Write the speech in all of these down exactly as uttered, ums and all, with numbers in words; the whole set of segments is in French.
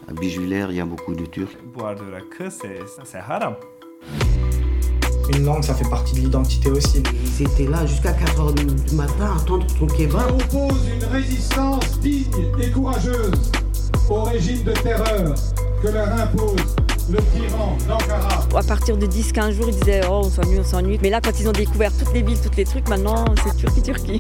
À Bichevillers, il y a beaucoup de Turcs. Boire de la queue, c'est, c'est haram. Une langue, ça fait partie de l'identité aussi. Ils étaient là jusqu'à quatre heures du matin à attendre ton kebab. On oppose une résistance digne et courageuse au régime de terreur que leur impose le tyran d'Ankara. À partir de dix quinze jours, ils disaient « Oh, on s'ennuie, on s'ennuie ». Mais là, quand ils ont découvert toutes les villes, tous les trucs, maintenant, c'est Turquie, Turquie.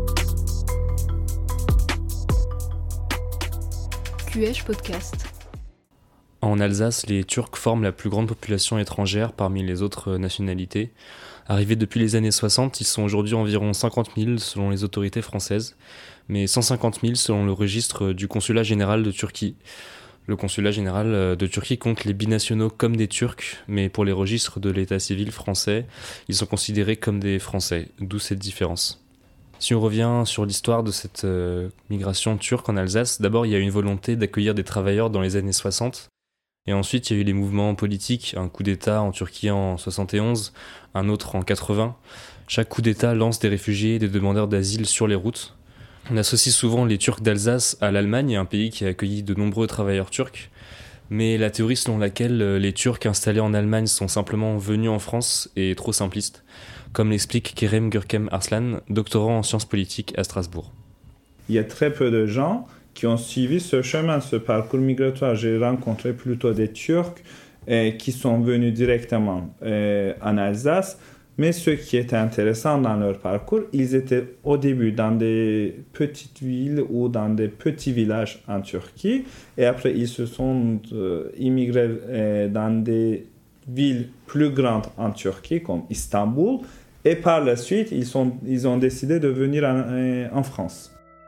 Q H Podcast. En Alsace, les Turcs forment la plus grande population étrangère parmi les autres nationalités. Arrivés depuis les années soixante, ils sont aujourd'hui environ cinquante mille selon les autorités françaises, mais cent cinquante mille selon le registre du Consulat général de Turquie. Le Consulat général de Turquie compte les binationaux comme des Turcs, mais pour les registres de l'état civil français, ils sont considérés comme des Français, d'où cette différence. Si on revient sur l'histoire de cette euh, migration turque en Alsace, d'abord il y a eu une volonté d'accueillir des travailleurs dans les années soixante, et ensuite il y a eu les mouvements politiques, un coup d'État en Turquie en soixante et onze, un autre en quatre-vingts. Chaque coup d'État lance des réfugiés et des demandeurs d'asile sur les routes. On associe souvent les Turcs d'Alsace à l'Allemagne, un pays qui a accueilli de nombreux travailleurs turcs. Mais la théorie selon laquelle les Turcs installés en Allemagne sont simplement venus en France est trop simpliste, comme l'explique Kerem Gürkem Arslan, doctorant en sciences politiques à Strasbourg. Il y a très peu de gens qui ont suivi ce chemin, ce parcours migratoire. J'ai rencontré plutôt des Turcs eh, qui sont venus directement eh, en Alsace. Mais ce qui était intéressant dans leur parcours, ils étaient au début dans des petites villes ou dans des petits villages en Turquie. Et après, ils se sont euh, immigrés euh, dans des villes plus grandes en Turquie, comme Istanbul. Et par la suite, ils, sont, ils ont décidé de venir en, euh, en France.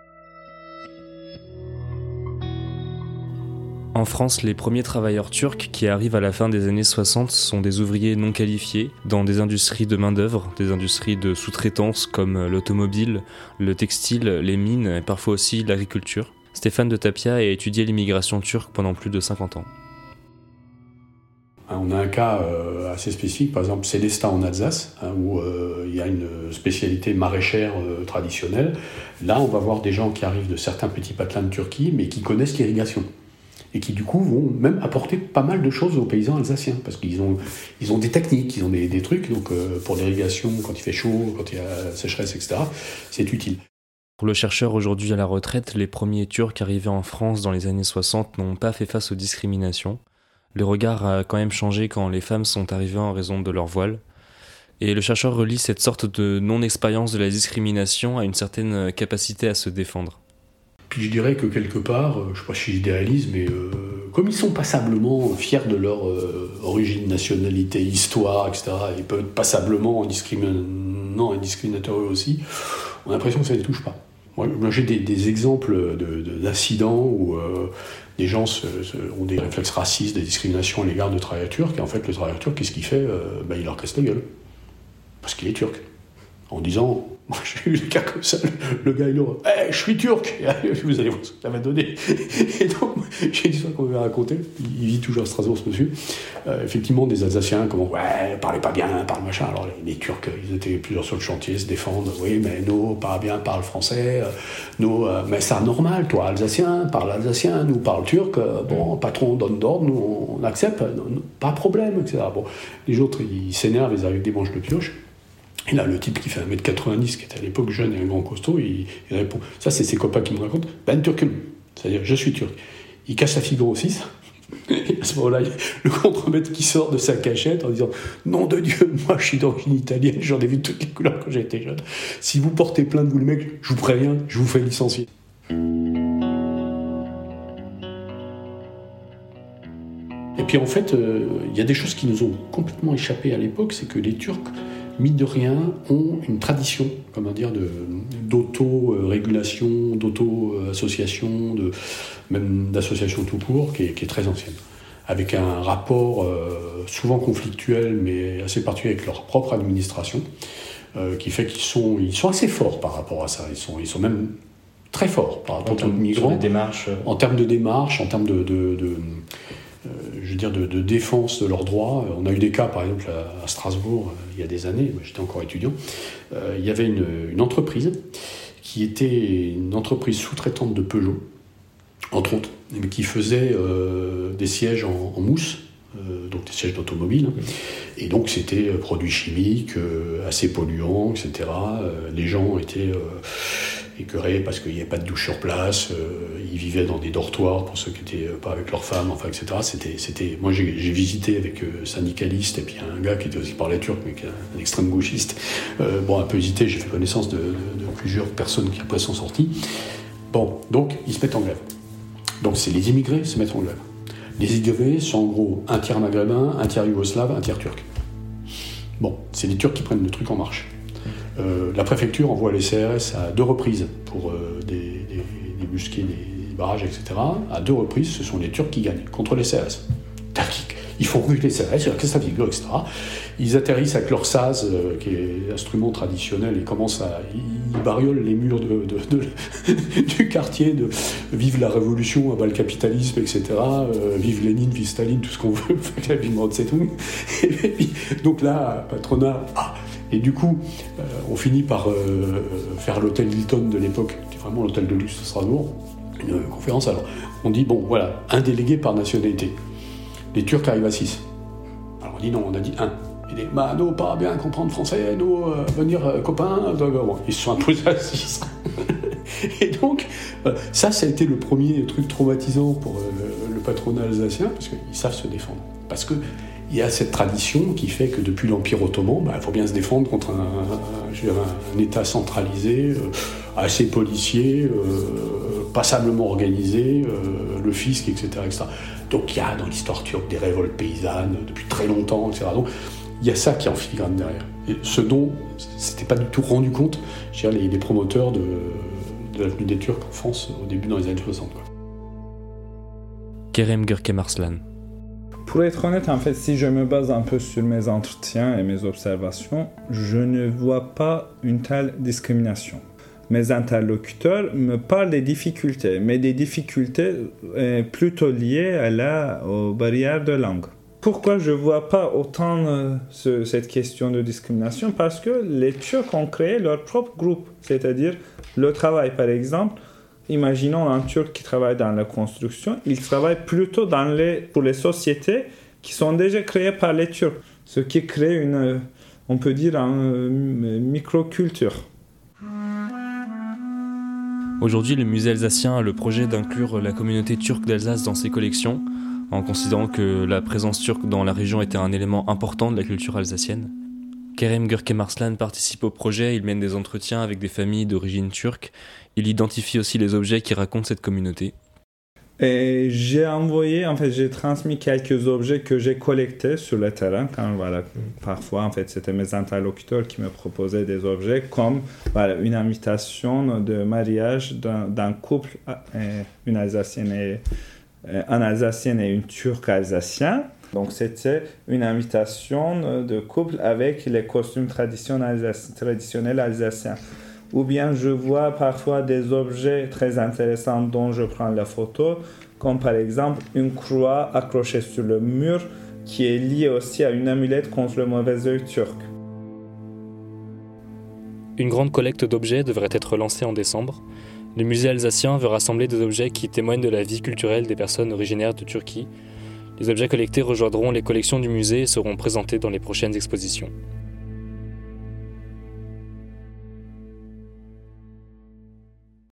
En France, les premiers travailleurs turcs qui arrivent à la fin des années soixante sont des ouvriers non qualifiés dans des industries de main-d'œuvre, des industries de sous-traitance comme l'automobile, le textile, les mines et parfois aussi l'agriculture. Stéphane de Tapia a étudié l'immigration turque pendant plus de cinquante ans. On a un cas euh, assez spécifique, par exemple Célestat en Alsace, hein, où euh, il y a une spécialité maraîchère euh, traditionnelle. Là, on va voir des gens qui arrivent de certains petits patelins de Turquie, mais qui connaissent l'irrigation. Et qui du coup vont même apporter pas mal de choses aux paysans alsaciens, parce qu'ils ont, ils ont des techniques, ils ont des, des trucs, donc euh, pour l'irrigation, quand il fait chaud, quand il y a sécheresse, et cetera, c'est utile. Pour le chercheur aujourd'hui à la retraite, les premiers Turcs arrivés en France dans les années soixante n'ont pas fait face aux discriminations. Le regard a quand même changé quand les femmes sont arrivées en raison de leur voile. Et le chercheur relie cette sorte de non-expérience de la discrimination à une certaine capacité à se défendre. Puis je dirais que quelque part, je ne sais pas si j'idéalise, mais euh, comme ils sont passablement fiers de leur euh, origine, nationalité, histoire, et cetera, ils peuvent être passablement discriminants et discriminateurs aussi, on a l'impression que ça ne les touche pas. Moi, j'ai des, des exemples de, de, d'incidents où euh, des gens se, se, ont des réflexes racistes, des discriminations à l'égard de travailleurs turcs, et en fait, le travailleur turc, qu'est-ce qu'il fait euh, ben, il leur casse la gueule. Parce qu'il est turc. En disant, moi j'ai eu des cas comme ça, le, le gars il leur hey, je suis turc, et vous allez voir ce que ça va donner. Et donc, j'ai une histoire qu'on m'avait racontée, il vit toujours à Strasbourg ce monsieur, euh, effectivement des Alsaciens, comment, ouais, parlez pas bien, parle machin, alors les, les Turcs, ils étaient plusieurs sur le chantier, se défendent, oui, mais nous, parle bien, parle français, euh, nous, euh, mais c'est normal, toi, Alsacien, parle alsacien, nous, parle turc, euh, bon, patron donne d'ordre, nous, on accepte, non, pas de problème, et cetera. Bon, les autres, ils s'énervent, ils arrivent avec des manches de pioche. Et là, le type qui fait un mètre quatre-vingt-dix, qui était à l'époque jeune et un grand costaud, il, il répond, ça c'est ses copains qui me racontent, ben turcum, c'est-à-dire je suis turc. Il casse la figure au six, et à ce moment-là, il y a le contremaître qui sort de sa cachette en disant, nom de Dieu, moi je suis d'origine italienne, j'en ai vu toutes les couleurs quand j'étais jeune. Si vous portez plainte, vous le mec, je vous préviens, je vous fais licencier. Et puis en fait, il euh, y a des choses qui nous ont complètement échappé à l'époque, c'est que les Turcs, mine de rien, ont une tradition, comment dire, de, d'auto-régulation, d'auto-association, de, même d'association tout court, qui est, qui est très ancienne. Avec un rapport euh, souvent conflictuel, mais assez particulier avec leur propre administration, euh, qui fait qu'ils sont, ils sont assez forts par rapport à ça. Ils sont, ils sont même très forts par rapport aux migrants. En termes de démarche. En termes de démarche, en termes de... de, de Euh, je veux dire, de, de défense de leurs droits. On a eu des cas, par exemple, à, à Strasbourg, euh, il y a des années, j'étais encore étudiant, euh, il y avait une, une entreprise qui était une entreprise sous-traitante de Peugeot, entre autres, mais qui faisaient euh, des sièges en, en mousse, euh, donc des sièges d'automobile. Et donc c'était euh, produits chimiques, euh, assez polluants, et cetera. Euh, les gens étaient euh, écœurés parce qu'il n'y avait pas de douche sur place. Euh, ils vivaient dans des dortoirs pour ceux qui n'étaient pas avec leurs femmes, enfin, et cetera. C'était, c'était... Moi, j'ai, j'ai visité avec euh, syndicalistes et puis un gars qui était aussi parlait turc, mais qui est un, un extrême gauchiste. Euh, bon, un peu hésité, j'ai fait connaissance de, de, de plusieurs personnes qui après sont sorties. Bon, donc ils se mettent en grève. Donc c'est les immigrés se mettent en grève. Les immigrés sont en gros un tiers maghrébin, un tiers yougoslave, un tiers turc. Bon, c'est les Turcs qui prennent le truc en marche. Euh, la préfecture envoie les C R S à deux reprises pour euh, des, des, des busquets, des barrages, et cetera. À deux reprises, ce sont les Turcs qui gagnent contre les C R S. Ils font reculer les C R S, qu'est-ce que ça fait, et cetera. Ils atterrissent avec leur saz, euh, qui est l'instrument traditionnel, et commencent à... Ils bariolent les murs de, de, de, du quartier, de vive la révolution, abat le capitalisme, et cetera. Euh, vive Lénine, vive Staline, tout ce qu'on veut, vive Mao Tse-tung. Donc là, patronat... Ah, et du coup, euh, on finit par euh, faire l'hôtel Hilton de l'époque, qui est vraiment l'hôtel de luxe de Strasbourg, une euh, conférence. Alors, on dit, bon, voilà, un délégué par nationalité. Les Turcs arrivent à six. Alors on dit non, on a dit un. Il dit, bah, nous, pas bien comprendre français, nous, euh, venir euh, copains. Bon, ils se sont imposés à six. Et donc, euh, ça, ça a été le premier truc traumatisant pour euh, le patronat alsacien, parce qu'ils savent se défendre. Parce qu'il y a cette tradition qui fait que depuis l'Empire ottoman, il bah, faut bien se défendre contre un, un, je veux dire, un État centralisé, euh, assez policier, euh, passablement organisé, euh, le fisc, et cetera, et cetera. Donc il y a dans l'histoire turque des révoltes paysannes depuis très longtemps, et cetera. Donc il y a ça qui est en filigrane derrière. Et ce dont s'était pas du tout rendu compte, je dirais, les, les promoteurs de, de la venue des Turcs en France au début dans les années soixante. Quoi. Kerem Gürkemarslan. Pour être honnête, en fait, si je me base un peu sur mes entretiens et mes observations, je ne vois pas une telle discrimination. Mes interlocuteurs me parlent des difficultés, mais des difficultés euh, plutôt liées à la, aux barrières de langue. Pourquoi je ne vois pas autant euh, ce, cette question de discrimination ? Parce que les Turcs ont créé leur propre groupe, c'est-à-dire le travail, par exemple. Imaginons un Turc qui travaille dans la construction, il travaille plutôt dans les, pour les sociétés qui sont déjà créées par les Turcs, ce qui crée une, on peut dire, une microculture. Aujourd'hui, le musée alsacien a le projet d'inclure la communauté turque d'Alsace dans ses collections, en considérant que la présence turque dans la région était un élément important de la culture alsacienne. Kerem Gürkemarslan participe au projet, il mène des entretiens avec des familles d'origine turque, il identifie aussi les objets qui racontent cette communauté. Et j'ai envoyé, en fait, j'ai transmis quelques objets que j'ai collectés sur le terrain. Quand, voilà, parfois, en fait, c'était mes interlocuteurs qui me proposaient des objets, comme voilà, une invitation de mariage d'un, d'un couple, une Alsacienne et, un Alsacien et une Turque alsacien. Donc, c'était une invitation de couple avec les costumes traditionnels, traditionnels alsaciens. Ou bien je vois parfois des objets très intéressants dont je prends la photo, comme par exemple une croix accrochée sur le mur qui est liée aussi à une amulette contre le mauvais œil turc. Une grande collecte d'objets devrait être lancée en décembre. Le musée alsacien veut rassembler des objets qui témoignent de la vie culturelle des personnes originaires de Turquie. Les objets collectés rejoindront les collections du musée et seront présentés dans les prochaines expositions.